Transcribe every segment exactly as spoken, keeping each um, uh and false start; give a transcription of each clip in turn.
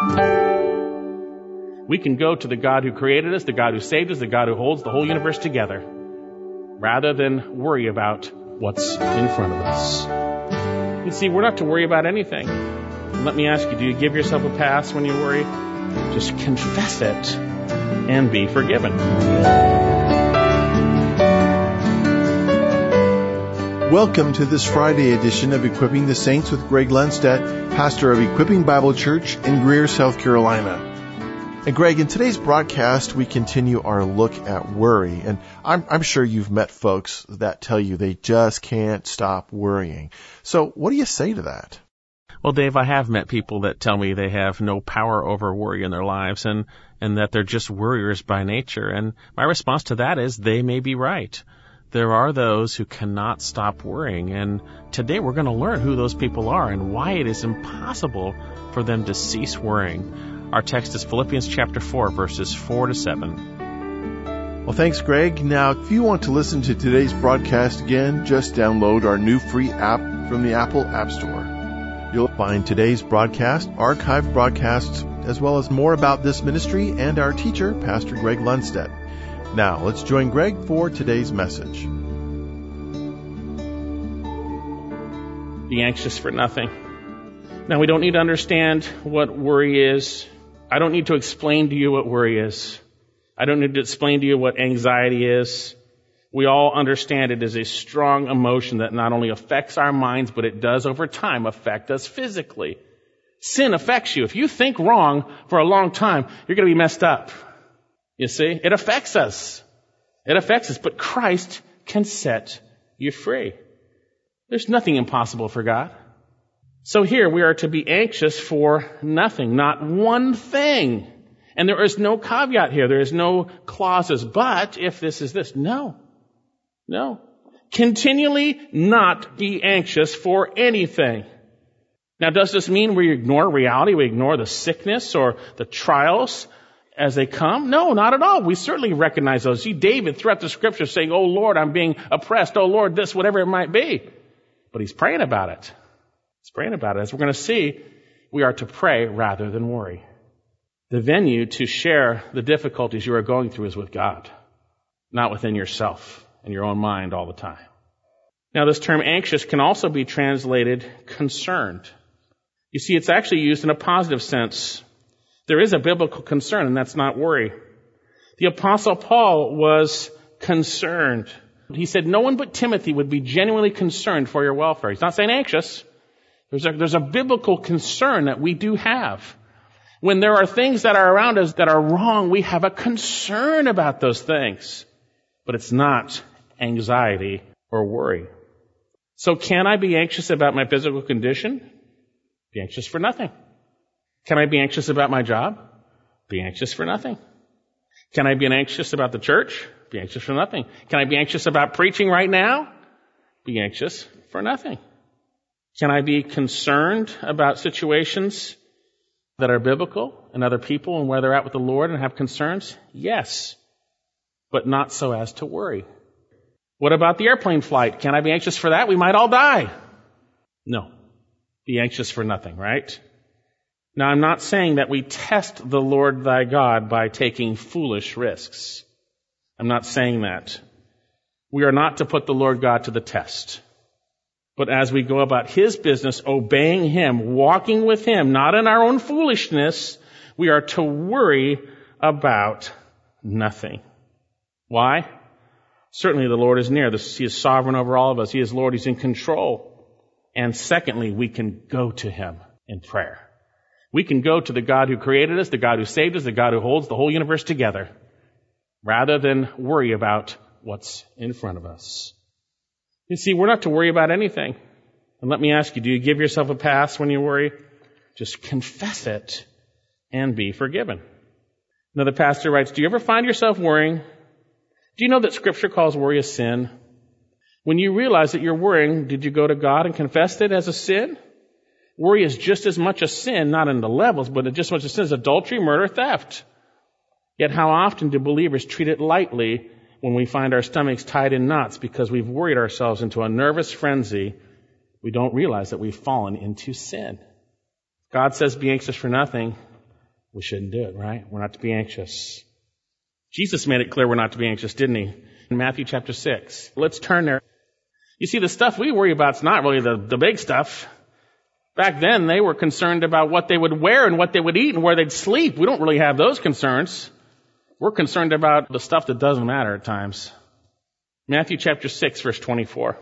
We can go to the God who created us, the God who saved us, the God who holds the whole universe together, rather than worry about what's in front of us. You see, we're not to worry about anything. And let me ask you, do you give yourself a pass when you worry? Just confess it and be forgiven. Welcome to this Friday edition of Equipping the Saints with Greg Lundstedt, pastor of Equipping Bible Church in Greer, South Carolina. And Greg, in today's broadcast, we continue our look at worry. And I'm, I'm sure you've met folks that tell you they just can't stop worrying. So what do you say to that? Well, Dave, I have met people that tell me they have no power over worry in their lives and, and that they're just worriers by nature. And my response to that is they may be right. There are those who cannot stop worrying. And today we're going to learn who those people are and why it is impossible for them to cease worrying. Our text is Philippians chapter four, verses four to seven. Well, thanks, Greg. Now, if you want to listen to today's broadcast again, just download our new free app from the Apple App Store. You'll find today's broadcast, archived broadcasts, as well as more about this ministry and our teacher, Pastor Greg Lundstedt. Now, let's join Greg for today's message. Be anxious for nothing. Now, we don't need to understand what worry is. I don't need to explain to you what worry is. I don't need to explain to you what anxiety is. We all understand it is a strong emotion that not only affects our minds, but it does over time affect us physically. Sin affects you. If you think wrong for a long time, you're going to be messed up. You see, it affects us. It affects us, but Christ can set you free. There's nothing impossible for God. So here we are to be anxious for nothing, not one thing. And there is no caveat here. There is no clauses. But if this is this, no, no. Continually not be anxious for anything. Now, does this mean we ignore reality? We ignore the sickness or the trials as they come? No, not at all. We certainly recognize those. See, David throughout the scripture saying, "Oh Lord, I'm being oppressed. Oh Lord, this," whatever it might be. But he's praying about it. He's praying about it. As we're going to see, we are to pray rather than worry. The venue to share the difficulties you are going through is with God, not within yourself and your own mind all the time. Now, this term anxious can also be translated concerned. You see, it's actually used in a positive sense. There is a biblical concern, and that's not worry. The Apostle Paul was concerned. He said no one but Timothy would be genuinely concerned for your welfare. He's not saying anxious. There's a, there's a biblical concern that we do have. When there are things that are around us that are wrong, we have a concern about those things. But it's not anxiety or worry. So can I be anxious about my physical condition? Be anxious for nothing. Can I be anxious about my job? Be anxious for nothing. Can I be anxious about the church? Be anxious for nothing. Can I be anxious about preaching right now? Be anxious for nothing. Can I be concerned about situations that are biblical and other people and where they're at with the Lord and have concerns? Yes, but not so as to worry. What about the airplane flight? Can I be anxious for that? We might all die. No. Be anxious for nothing, right? Now, I'm not saying that we test the Lord thy God by taking foolish risks. I'm not saying that. We are not to put the Lord God to the test. But as we go about His business, obeying Him, walking with Him, not in our own foolishness, we are to worry about nothing. Why? Certainly the Lord is near. He is sovereign over all of us. He is Lord. He's in control. And secondly, we can go to Him in prayer. We can go to the God who created us, the God who saved us, the God who holds the whole universe together, rather than worry about what's in front of us. You see, we're not to worry about anything. And let me ask you, do you give yourself a pass when you worry? Just confess it and be forgiven. Another pastor writes, do you ever find yourself worrying? Do you know that Scripture calls worry a sin? When you realize that you're worrying, did you go to God and confess it as a sin? Worry is just as much a sin, not in the levels, but just as much a sin as adultery, murder, theft. Yet how often do believers treat it lightly when we find our stomachs tied in knots because we've worried ourselves into a nervous frenzy? We don't realize that we've fallen into sin. God says be anxious for nothing. we shouldn't do it, right? We're not to be anxious. Jesus made it clear we're not to be anxious, didn't he? In Matthew chapter six. Let's turn there. You see, the stuff we worry about is not really the, the big stuff. Back then, they were concerned about what they would wear and what they would eat and where they'd sleep. We don't really have those concerns. We're concerned about the stuff that doesn't matter at times. Matthew chapter six, verse twenty-four.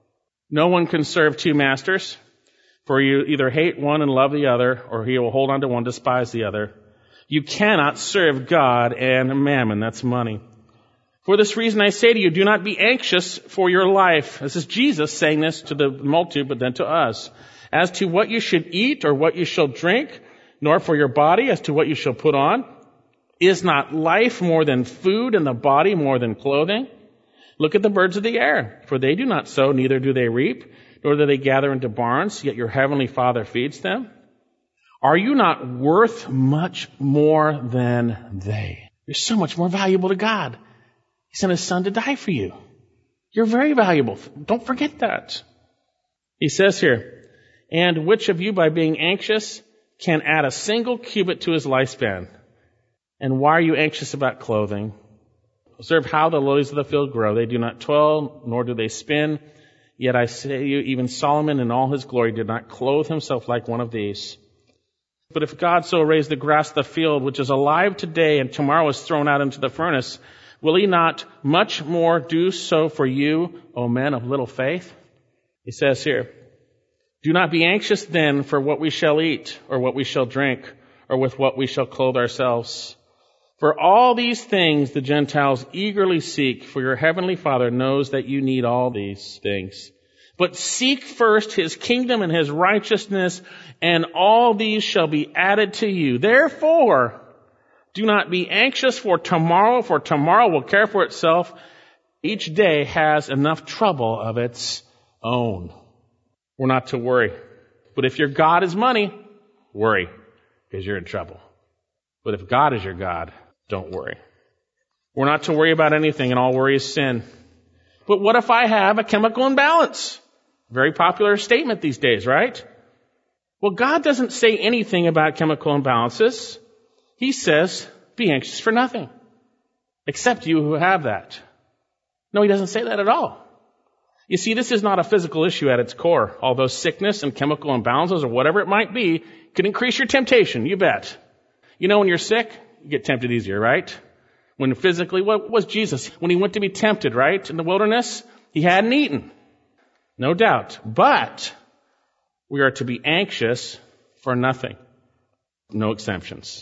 No one can serve two masters, for you either hate one and love the other, or he will hold on to one, despise the other. You cannot serve God and mammon. That's money. For this reason I say to you, do not be anxious for your life. This is Jesus saying this to the multitude, but then to us. As to what you should eat or what you shall drink, nor for your body as to what you shall put on. Is not life more than food, and the body more than clothing? Look at the birds of the air, for they do not sow, neither do they reap, nor do they gather into barns, yet your heavenly Father feeds them. Are you not worth much more than they? You're so much more valuable to God. He sent his son to die for you. You're very valuable. Don't forget that. He says here, and which of you by being anxious can add a single cubit to his lifespan? And why are you anxious about clothing? Observe how the lilies of the field grow. They do not toil, nor do they spin. Yet I say to you, even Solomon in all his glory did not clothe himself like one of these. But if God so raised the grass of the field, which is alive today and tomorrow is thrown out into the furnace, will he not much more do so for you, O men of little faith? He says here, do not be anxious then for what we shall eat, or what we shall drink, or with what we shall clothe ourselves. For all these things the Gentiles eagerly seek, for your heavenly Father knows that you need all these things. But seek first his kingdom and his righteousness, and all these shall be added to you. Therefore, do not be anxious for tomorrow, for tomorrow will care for itself. Each day has enough trouble of its own. We're not to worry. But if your God is money, worry, because you're in trouble. But if God is your God, don't worry. We're not to worry about anything, and all worry is sin. But what if I have a chemical imbalance? Very popular statement these days, right? Well, God doesn't say anything about chemical imbalances. He says, be anxious for nothing, except you who have that. No, he doesn't say that at all. You see, this is not a physical issue at its core, although sickness and chemical imbalances or whatever it might be can increase your temptation, you bet. You know, when you're sick, you get tempted easier, right? When physically, what was Jesus? When he went to be tempted, right? In the wilderness, he hadn't eaten. No doubt. But we are to be anxious for nothing. No exemptions.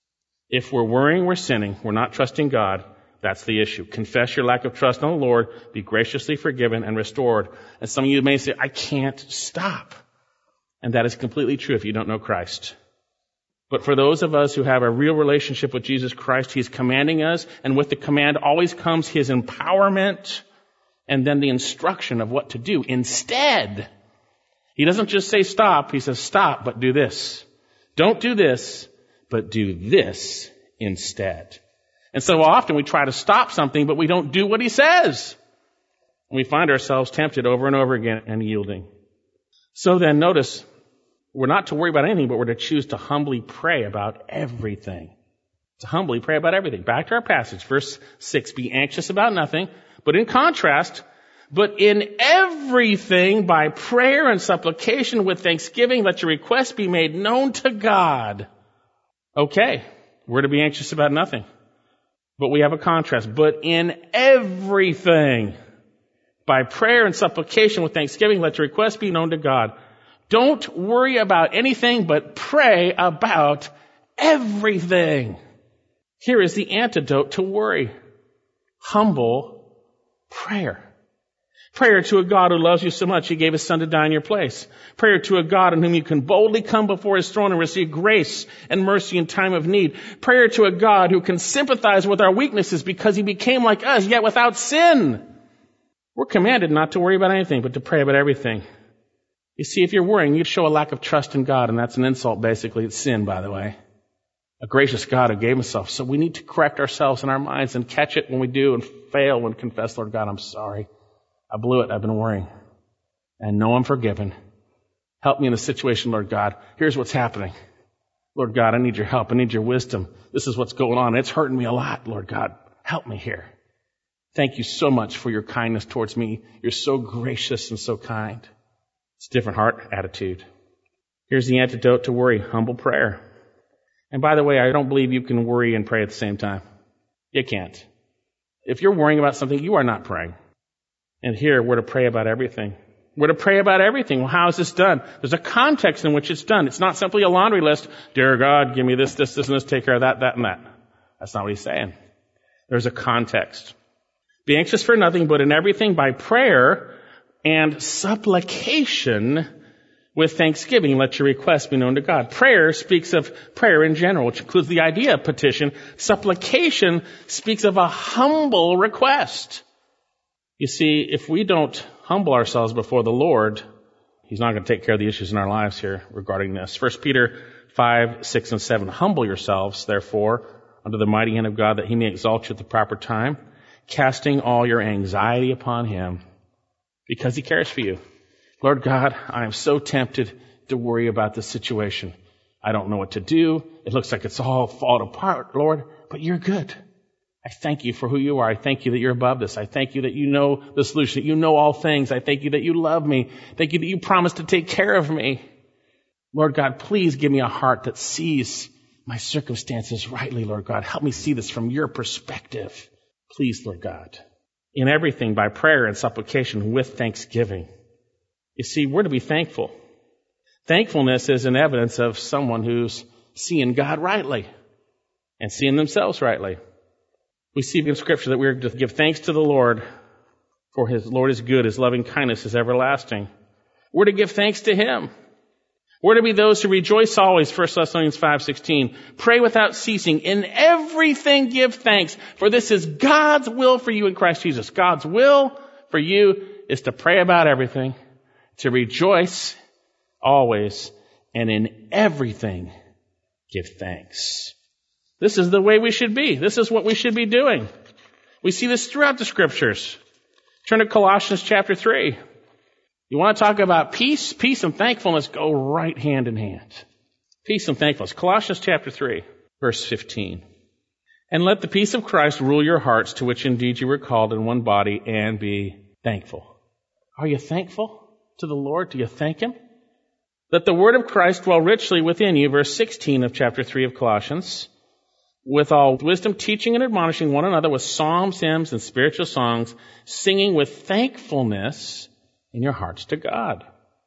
If we're worrying, we're sinning. We're not trusting God. That's the issue. Confess your lack of trust in the Lord. Be graciously forgiven and restored. And some of you may say, I can't stop. And that is completely true if you don't know Christ. But for those of us who have a real relationship with Jesus Christ, he's commanding us, and with the command always comes his empowerment and then the instruction of what to do. Instead, he doesn't just say stop, he says stop, but do this. Don't do this, but do this instead. And so often we try to stop something, but we don't do what he says. And we find ourselves tempted over and over again and yielding. So then notice, we're not to worry about anything, but we're to choose to humbly pray about everything. To humbly pray about everything. Back to our passage, verse six, be anxious about nothing, but in contrast, but in everything by prayer and supplication with thanksgiving, let your requests be made known to God. Okay, we're to be anxious about nothing. But we have a contrast. But in everything, by prayer and supplication with thanksgiving, let your requests be known to God. Don't worry about anything, but pray about everything. Here is the antidote to worry. Humble prayer. Prayer to a God who loves you so much, he gave his son to die in your place. Prayer to a God in whom you can boldly come before his throne and receive grace and mercy in time of need. Prayer to a God who can sympathize with our weaknesses because he became like us, yet without sin. We're commanded not to worry about anything, but to pray about everything. You see, if you're worrying, you show a lack of trust in God, and that's an insult, basically. It's sin, by the way. A gracious God who gave himself. So we need to correct ourselves in our minds and catch it when we do and fail when we confess, Lord God, I'm sorry. I blew it. I've been worrying. And know I'm forgiven. Help me in the situation, Lord God. Here's what's happening. Lord God, I need your help. I need your wisdom. This is what's going on. It's hurting me a lot, Lord God. Help me here. Thank you so much for your kindness towards me. You're so gracious and so kind. It's a different heart attitude. Here's the antidote to worry, humble prayer. And by the way, I don't believe you can worry and pray at the same time. You can't. If you're worrying about something, you are not praying. And here, we're to pray about everything. We're to pray about everything. Well, how is this done? There's a context in which it's done. It's not simply a laundry list. Dear God, give me this, this, this, and this. Take care of that, that, and that. That's not what he's saying. There's a context. Be anxious for nothing, but in everything by prayer and supplication with thanksgiving, let your requests be known to God. Prayer speaks of prayer in general, which includes the idea of petition. Supplication speaks of a humble request. You see, if we don't humble ourselves before the Lord, he's not going to take care of the issues in our lives here regarding this. First Peter five, six, and seven. Humble yourselves, therefore, under the mighty hand of God, that he may exalt you at the proper time, casting all your anxiety upon him, because he cares for you. Lord God, I am so tempted to worry about this situation. I don't know what to do. It looks like it's all falling apart, Lord, but you're good. I thank you for who you are. I thank you that you're above this. I thank you that you know the solution, that you know all things. I thank you that you love me. Thank you that you promised to take care of me. Lord God, please give me a heart that sees my circumstances rightly, Lord God. Help me see this from your perspective. Please, Lord God. In everything, by prayer and supplication with thanksgiving. You see, we're to be thankful. Thankfulness is an evidence of someone who's seeing God rightly and seeing themselves rightly. We see in Scripture that we're to give thanks to the Lord, for his Lord is good, his loving kindness is everlasting. We're to give thanks to him. We're to be those who rejoice always, First Thessalonians five sixteen. Pray without ceasing. In everything give thanks, for this is God's will for you in Christ Jesus. God's will for you is to pray about everything, to rejoice always, and in everything give thanks. This is the way we should be. This is what we should be doing. We see this throughout the Scriptures. Turn to Colossians chapter three. You want to talk about peace? Peace and thankfulness go right hand in hand. Peace and thankfulness. Colossians chapter three, verse fifteen. And let the peace of Christ rule your hearts, to which indeed you were called in one body, and be thankful. Are you thankful to the Lord? Do you thank him? Let the word of Christ dwell richly within you, verse sixteen of chapter three of Colossians, with all wisdom, teaching and admonishing one another with psalms, hymns, and spiritual songs, singing with thankfulness in your hearts to God.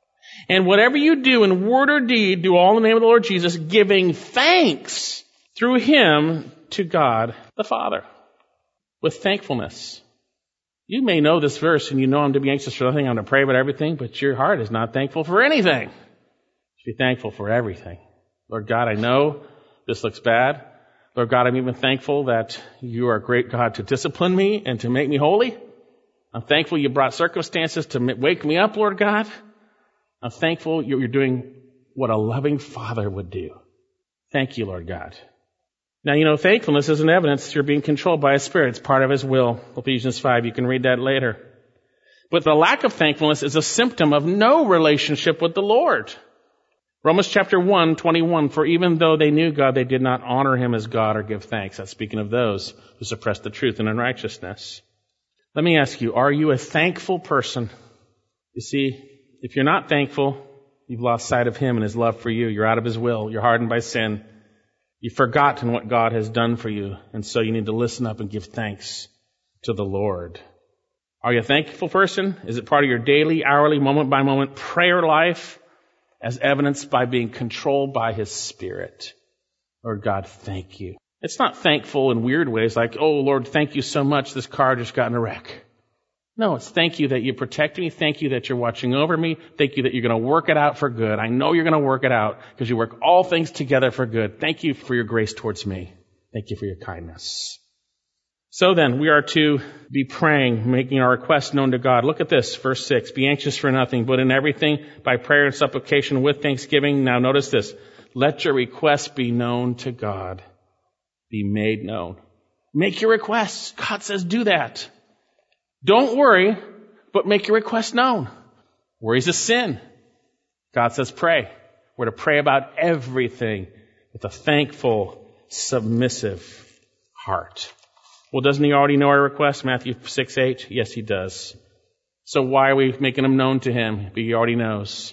And whatever you do in word or deed, do all in the name of the Lord Jesus, giving thanks through him to God the Father. With thankfulness. You may know this verse and you know I'm to be anxious for nothing, I'm to pray about everything, but your heart is not thankful for anything. Be thankful for everything. Lord God, I know this looks bad. Lord God, I'm even thankful that you are a great God to discipline me and to make me holy. I'm thankful you brought circumstances to wake me up, Lord God. I'm thankful you're doing what a loving Father would do. Thank you, Lord God. Now, you know, thankfulness is an evidence that you're being controlled by His Spirit. It's part of His will. Ephesians five, you can read that later. But the lack of thankfulness is a symptom of no relationship with the Lord. Romans chapter one, twenty-one, for even though they knew God, they did not honor Him as God or give thanks. That's speaking of those who suppress the truth in unrighteousness. Let me ask you, are you a thankful person? You see, if you're not thankful, you've lost sight of Him and His love for you. You're out of His will. You're hardened by sin. You've forgotten what God has done for you. And so you need to listen up and give thanks to the Lord. Are you a thankful person? Is it part of your daily, hourly, moment by moment prayer life as evidenced by being controlled by His Spirit? Lord God, thank you. It's not thankful in weird ways like, oh, Lord, thank you so much. This car just got in a wreck. No, it's thank you that you protect me. Thank you that you're watching over me. Thank you that you're going to work it out for good. I know you're going to work it out because you work all things together for good. Thank you for your grace towards me. Thank you for your kindness. So then, we are to be praying, making our requests known to God. Look at this, verse six. Be anxious for nothing, but in everything, by prayer and supplication with thanksgiving. Now notice this. Let your requests be known to God. Be made known. Make your requests. God says do that. Don't worry, but make your requests known. Worry's a sin. God says pray. We're to pray about everything with a thankful, submissive heart. Well, doesn't he already know our request? Matthew six eight? Yes, he does. So why are we making them known to him? He already knows.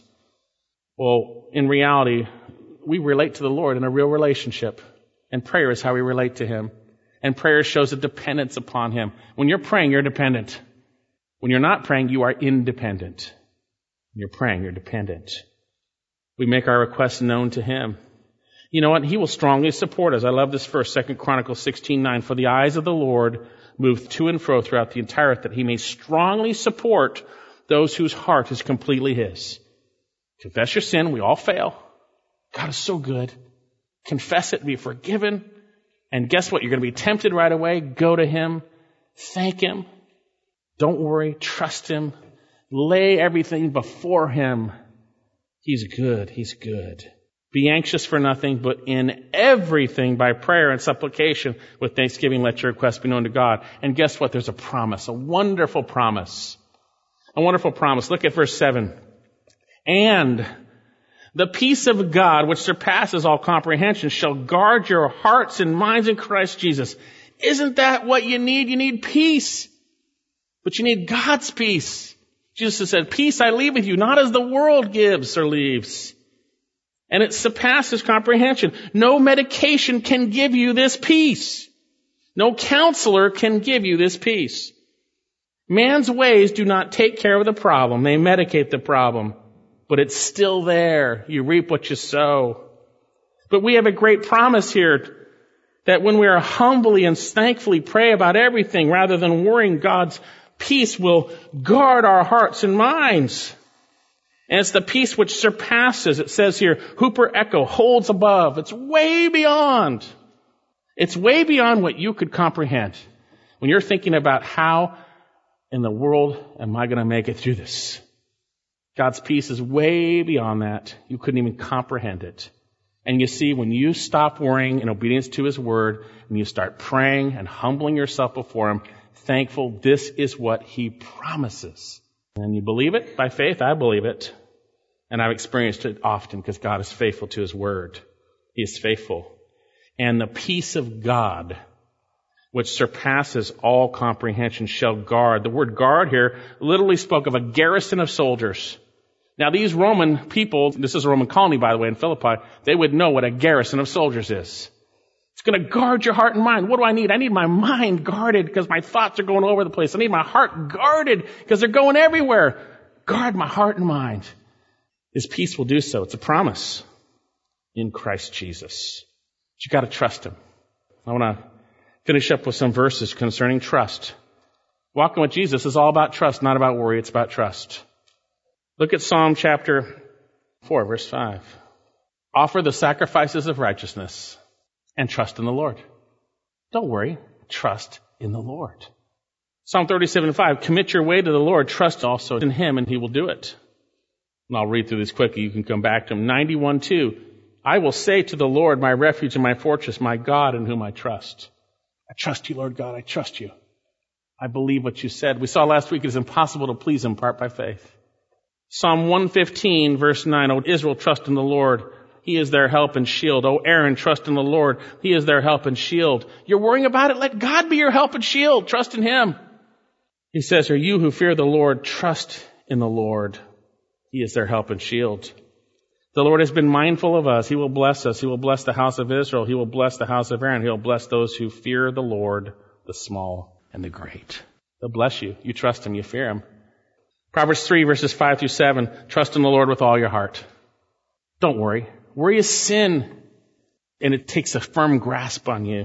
Well, in reality, we relate to the Lord in a real relationship. And prayer is how we relate to him. And prayer shows a dependence upon him. When you're praying, you're dependent. When you're not praying, you are independent. When you're praying, you're dependent. We make our requests known to him. You know what? He will strongly support us. I love this verse, Second Chronicles sixteen nine. For the eyes of the Lord move to and fro throughout the entire earth, that he may strongly support those whose heart is completely his. Confess your sin. We all fail. God is so good. Confess it, be forgiven. And guess what? You're going to be tempted right away. Go to him. Thank him. Don't worry. Trust him. Lay everything before him. He's good. He's good. Be anxious for nothing, but in everything by prayer and supplication with thanksgiving let your requests be known to God. And guess what? There's a promise, a wonderful promise. A wonderful promise. Look at verse seven. And the peace of God, which surpasses all comprehension, shall guard your hearts and minds in Christ Jesus. Isn't that what you need? You need peace. But you need God's peace. Jesus said, peace I leave with you, not as the world gives or leaves. And it surpasses comprehension. No medication can give you this peace. No counselor can give you this peace. Man's ways do not take care of the problem. They medicate the problem. But it's still there. You reap what you sow. But we have a great promise here that when we are humbly and thankfully pray about everything rather than worrying, God's peace will guard our hearts and minds. And it's the peace which surpasses, it says here, Hooper Echo, holds above. It's way beyond. It's way beyond what you could comprehend. When you're thinking about how in the world am I going to make it through this? God's peace is way beyond that. You couldn't even comprehend it. And you see, when you stop worrying in obedience to his word, and you start praying and humbling yourself before him, thankful, this is what he promises. And you believe it by faith? I believe it. And I've experienced it often because God is faithful to his word. He is faithful. And the peace of God, which surpasses all comprehension, shall guard. The word guard here literally spoke of a garrison of soldiers. Now these Roman people, this is a Roman colony by the way in Philippi, they would know what a garrison of soldiers is. It's going to guard your heart and mind. What do I need? I need my mind guarded because my thoughts are going all over the place. I need my heart guarded because they're going everywhere. Guard my heart and mind. His peace will do so. It's a promise in Christ Jesus. But you got to trust him. I want to finish up with some verses concerning trust. Walking with Jesus is all about trust, not about worry. It's about trust. Look at Psalm chapter four, verse five. Offer the sacrifices of righteousness and trust in the Lord. Don't worry. Trust in the Lord. Psalm thirty-seven five. Commit your way to the Lord. Trust also in him and he will do it. And I'll read through this quickly. You can come back to him. ninety-one two. I will say to the Lord, my refuge and my fortress, my God in whom I trust. I trust you, Lord God. I trust you. I believe what you said. We saw last week it is impossible to please him apart by faith. Psalm one fifteen, verse nine. O Israel, trust in the Lord. He is their help and shield. O Aaron, trust in the Lord. He is their help and shield. You're worrying about it? Let God be your help and shield. Trust in him. He says, are you who fear the Lord, trust in the Lord. He is their help and shield. The Lord has been mindful of us. He will bless us. He will bless the house of Israel. He will bless the house of Aaron. He will bless those who fear the Lord, the small and the great. He'll bless you. You trust him. You fear him. Proverbs three, verses five through seven. Trust in the Lord with all your heart. Don't worry. Worry is sin, and it takes a firm grasp on you.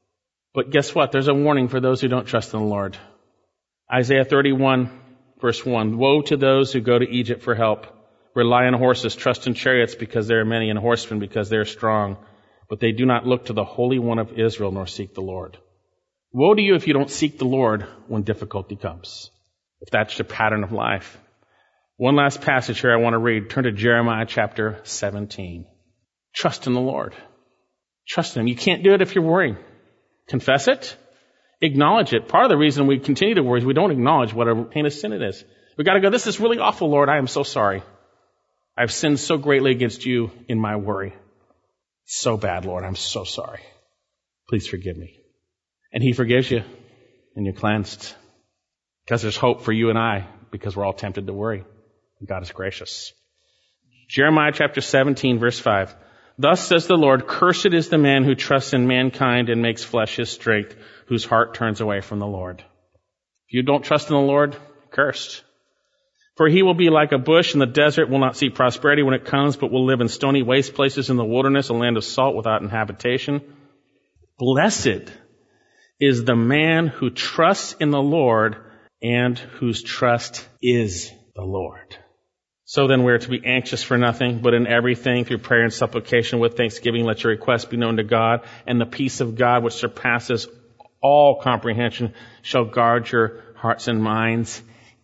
But guess what? There's a warning for those who don't trust in the Lord. Isaiah thirty-one, verse one. Woe to those who go to Egypt for help. Rely on horses, trust in chariots because they are many, and horsemen because they are strong. But they do not look to the Holy One of Israel nor seek the Lord. Woe to you if you don't seek the Lord when difficulty comes. If that's your pattern of life. One last passage here I want to read. Turn to Jeremiah chapter seventeen. Trust in the Lord. Trust in him. You can't do it if you're worrying. Confess it. Acknowledge it. Part of the reason we continue to worry is we don't acknowledge what a heinous sin it is. We've got to go, this is really awful, Lord. I am so sorry. I've sinned so greatly against you in my worry. So bad, Lord. I'm so sorry. Please forgive me. And he forgives you, and you're cleansed. Because there's hope for you and I, because we're all tempted to worry. And God is gracious. Jeremiah chapter seventeen, verse five. Thus says the Lord, cursed is the man who trusts in mankind and makes flesh his strength, whose heart turns away from the Lord. If you don't trust in the Lord, cursed. For he will be like a bush in the desert, will not see prosperity when it comes, but will live in stony waste places in the wilderness, a land of salt without inhabitation. Blessed is the man who trusts in the Lord and whose trust is the Lord. So then we're to be anxious for nothing, but in everything through prayer and supplication with thanksgiving, let your requests be known to God, and the peace of God, which surpasses all comprehension, shall guard your hearts and minds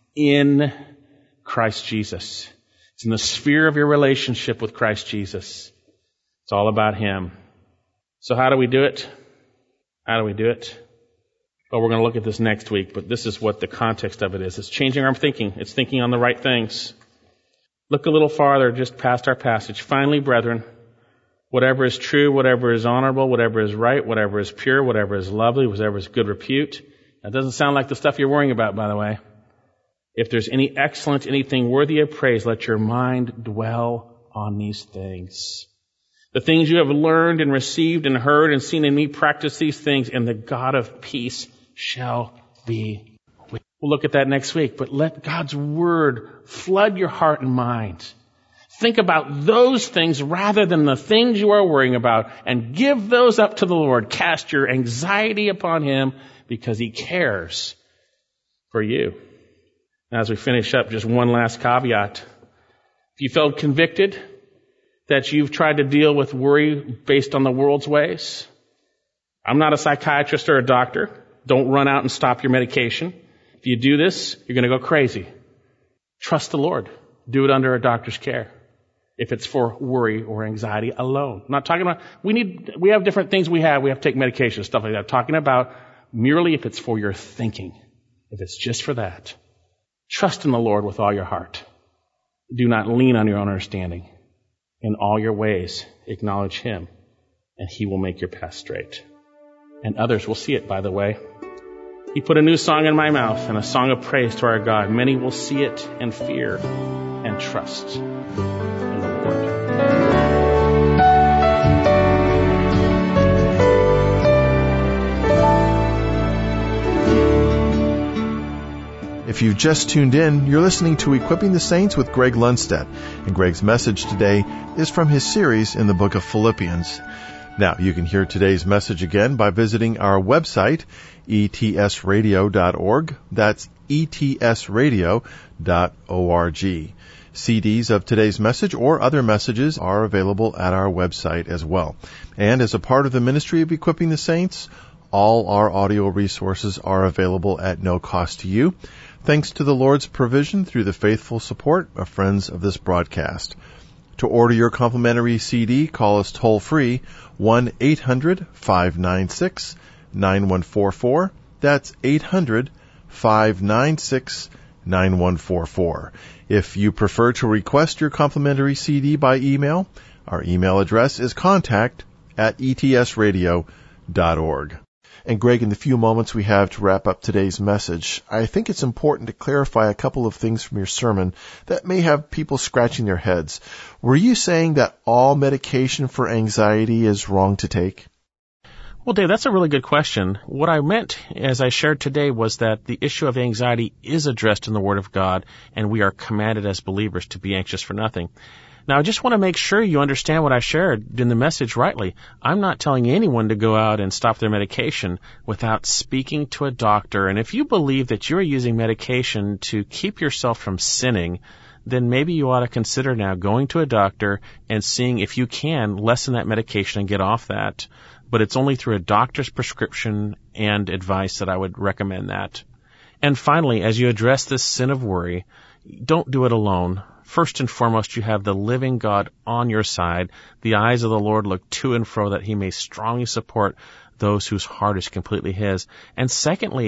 in Christ Jesus. It's in the sphere of your relationship with Christ Jesus. It's all about Him. So how do we do it? How do we do it? Well, we're going to look at this next week, but this is what the context of it is. It's changing our thinking. It's thinking on the right things. Look a little farther, just past our passage. Finally, brethren, whatever is true, whatever is honorable, whatever is right, whatever is pure, whatever is lovely, whatever is good repute. That doesn't sound like the stuff you're worrying about, by the way. If there's any excellence, anything worthy of praise, let your mind dwell on these things. The things you have learned and received and heard and seen in me, practice these things, and the God of peace shall be with you. We'll look at that next week, but let God's word flood your heart and mind. Think about those things rather than the things you are worrying about, and give those up to the Lord. Cast your anxiety upon Him because He cares for you. Now, as we finish up, just one last caveat. If you felt convicted that you've tried to deal with worry based on the world's ways, I'm not a psychiatrist or a doctor. Don't run out and stop your medication. If you do this, you're going to go crazy. Trust the Lord. Do it under a doctor's care. If it's for worry or anxiety alone. I'm not talking about, we need, we have different things we have. We have to take medication, stuff like that. I'm talking about merely if it's for your thinking. If it's just for that. Trust in the Lord with all your heart. Do not lean on your own understanding. In all your ways, acknowledge Him, and He will make your path straight. And others will see it, by the way. He put a new song in my mouth and a song of praise to our God. Many will see it and fear and trust in the Lord. If you've just tuned in, you're listening to Equipping the Saints with Greg Lundstedt, and Greg's message today is from his series in the book of Philippians. Now, you can hear today's message again by visiting our website, e t s radio dot org. That's e t s radio dot org. C Ds of today's message or other messages are available at our website as well. And as a part of the ministry of Equipping the Saints, all our audio resources are available at no cost to you, thanks to the Lord's provision through the faithful support of friends of this broadcast. To order your complimentary C D, call us toll-free, one eight hundred five nine six nine one four four. That's eight hundred five nine six nine one four four. If you prefer to request your complimentary C D by email, our email address is contact at e t s radio dot org. And Greg, in the few moments we have to wrap up today's message, I think it's important to clarify a couple of things from your sermon that may have people scratching their heads. Were you saying that all medication for anxiety is wrong to take? Well, Dave, that's a really good question. What I meant, as I shared today, was that the issue of anxiety is addressed in the Word of God, and we are commanded as believers to be anxious for nothing. Now, I just want to make sure you understand what I shared in the message rightly. I'm not telling anyone to go out and stop their medication without speaking to a doctor. And if you believe that you're using medication to keep yourself from sinning, then maybe you ought to consider now going to a doctor and seeing if you can lessen that medication and get off that. But it's only through a doctor's prescription and advice that I would recommend that. And finally, as you address this sin of worry, don't do it alone. First and foremost, you have the living God on your side. The eyes of the Lord look to and fro that He may strongly support those whose heart is completely His. And secondly,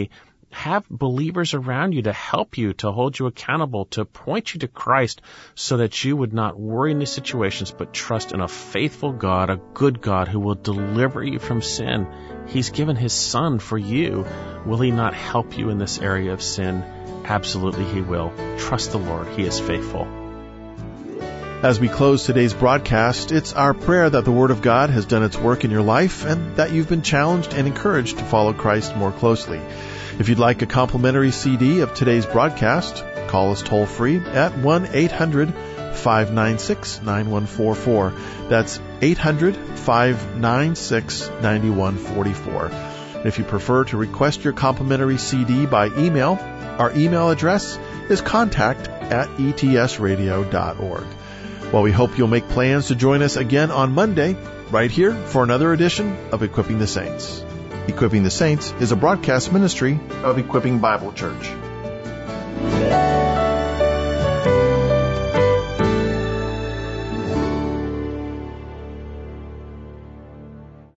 have believers around you to help you, to hold you accountable, to point you to Christ so that you would not worry in these situations, but trust in a faithful God, a good God who will deliver you from sin. He's given His Son for you. Will He not help you in this area of sin? Absolutely He will. Trust the Lord. He is faithful. As we close today's broadcast, it's our prayer that the Word of God has done its work in your life and that you've been challenged and encouraged to follow Christ more closely. If you'd like a complimentary C D of today's broadcast, call us toll-free at one eight hundred five nine six nine one four four. That's eight hundred five nine six nine one four four. If you prefer to request your complimentary C D by email, our email address is contact at e t s radio dot org. Well, we hope you'll make plans to join us again on Monday, right here for another edition of Equipping the Saints. Equipping the Saints is a broadcast ministry of Equipping Bible Church.